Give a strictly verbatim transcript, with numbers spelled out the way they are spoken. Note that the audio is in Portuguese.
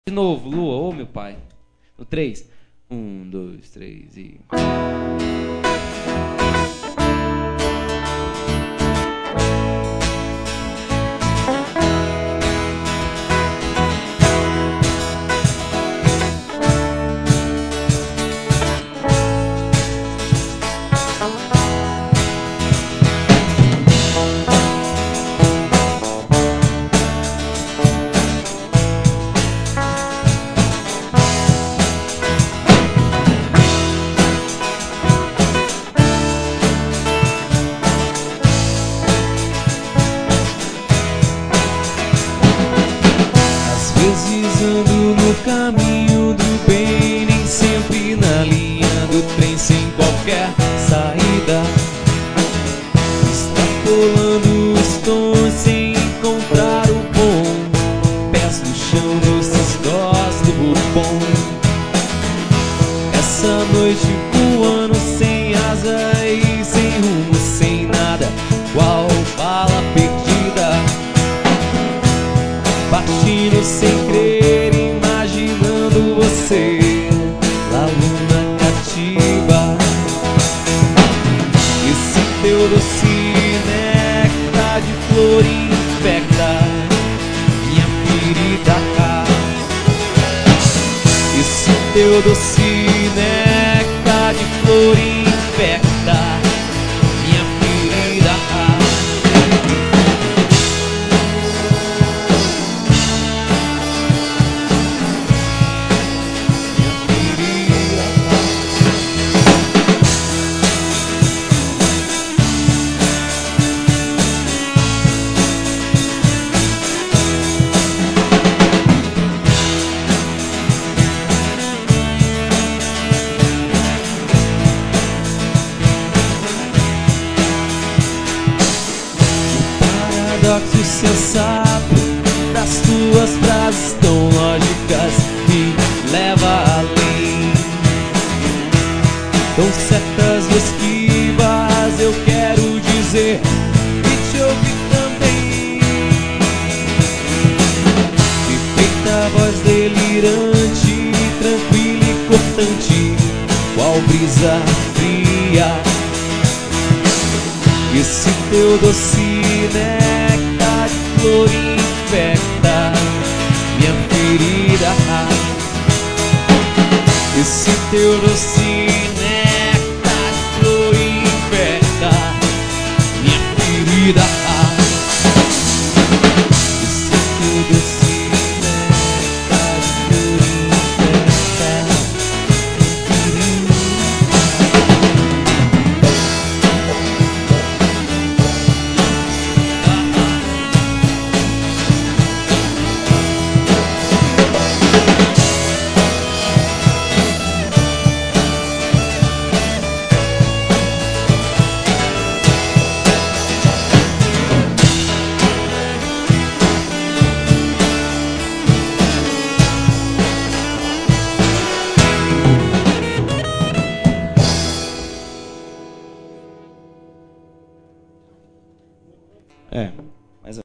De novo, Lua, ô meu pai. No três. Um, dois, três e... Ando no caminho do bem, nem sempre na linha do trem, sem qualquer saída. Extrapolando os tons sem encontrar o bom, pés no chão nos ciscós do bourbon. Essa noite voando sem asa e sem rumo, sem nada, qual bala perdida, partindo sem crer, imaginando você, la luna cativa. Esse teu doce néctar de flor infecta minha ferida. Esse teu doce néctar de flor infecta minha ferida. Paradoxo sensato das tuas frases tão lógicas me leva além, tão certas e esquivas, eu quero dizer, e te ouvir também. Perfeita voz delirante, tranquila e cortante, qual brisa fria. Esse teu doce néctar de flor infecta minha ferida. Esse teu doce néctar de flor infecta minha ferida. Esse teu doce néctar de flor infecta minha ferida. É.